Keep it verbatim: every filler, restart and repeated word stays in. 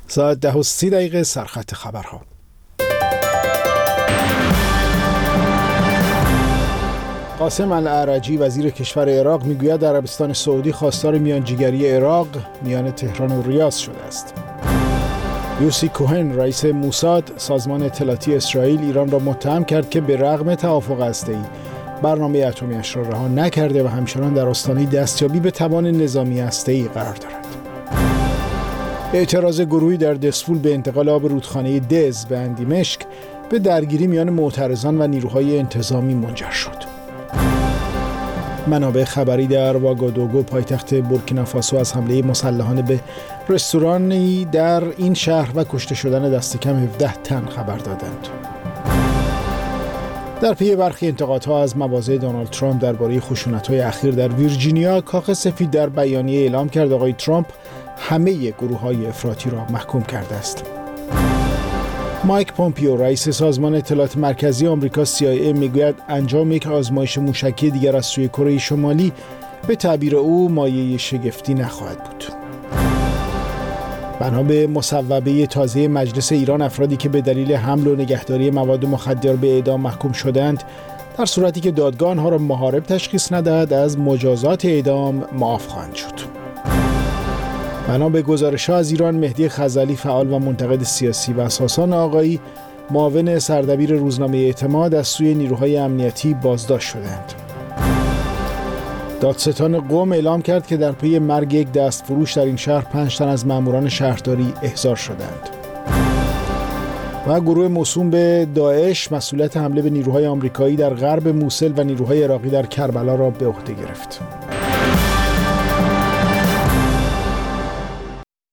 ساعت ده و سی دقیقه سرخط خبرها. قاسم الاعرجی وزیر کشور عراق میگوید عربستان سعودی خواستار میانجیگری عراق میان تهران و ریاض شده است. یوسی کوهن رئیس موساد سازمان اطلاعاتی اسرائیل ایران را متهم کرد که به رغم توافق هسته‌ای برنامه اتمی‌اش را رها نکرده و همچنان در آستانه دستیابی به توان نظامی هسته‌ای قرار دارد. اعتراض گروهی در دسفول به انتقال آب رودخانه دز به اندیمشک به درگیری میان معترضان و نیروهای انتظامی منجر شد. منابع خبری در واگادوگو پایتخت بورکینافاسو از حمله مسلحانه به رستورانی در این شهر و کشته شدن دست کم هفده تن خبر دادند. در پی برخی انتقادها از مواضع دونالد ترامپ درباره خشونت‌های اخیر در ویرجینیا، کاخ سفید در بیانیه اعلام کرد آقای ترامپ همه گروه‌های افراطی را محکوم کرده است. مایک پومپیو رئیس سازمان اطلاعات مرکزی آمریکا سی آی ای میگوید انجام یک آزمایش موشکی دیگر از سوی کره شمالی به تعبیر او مایه شگفتی نخواهد بود. بنا به مصوبه تازه مجلس ایران، افرادی که به دلیل حمل و نگهداری مواد مخدر به اعدام محکوم شدند، در صورتی که دادگاه آنها را محارب تشخیص ندهد از مجازات اعدام معاف خواهند شد. بنا به گزارش‌ها از ایران، مهدی خزعلی فعال و منتقد سیاسی و حساسان آقایی معاون سردبیر روزنامه اعتماد از سوی نیروهای امنیتی بازداشت شدند. دادستان قم اعلام کرد که در پی مرگ یک دستفروش در این شهر پنج تن از ماموران شهرداری احضار شدند. و گروه موسوم به داعش مسئولیت حمله به نیروهای آمریکایی در غرب موصل و نیروهای عراقی در کربلا را به عهده گرفت.